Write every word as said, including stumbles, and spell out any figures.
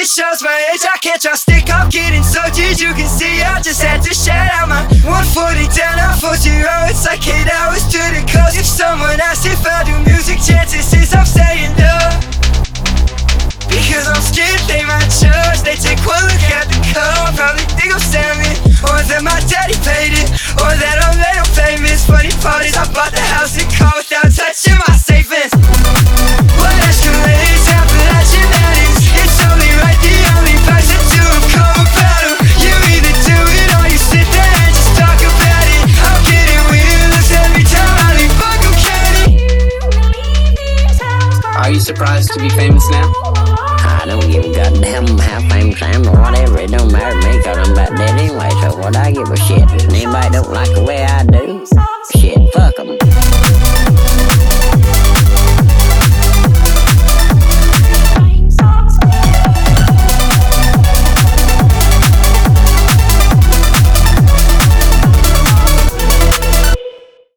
it shows my age. I can't try stick up, getting so deep. You can see I just had to shout out my one forty down, I four zero. It's like eight hours to the coast. If someone asks if I do music, chances is I'm saying no, because I'm scared they might judge. They take one look at the code, probably think I'm selling, or that my daddy paid it, or that I'm late, I'm famous. Funny part is I bought the house and car without touching my savings. What escalates Appalachian addicts? It's only right, the only person to come about them. You either do it or you sit there and just talk about it. I'm getting weird looks every time I leave Buckle County. Are you surprised to be famous now? I don't give a goddamn how famous I am or whatever. It don't matter to me, cause I'm about dead anyway. So what I give a shit? If anybody don't like the way I do, shit, fuck 'em.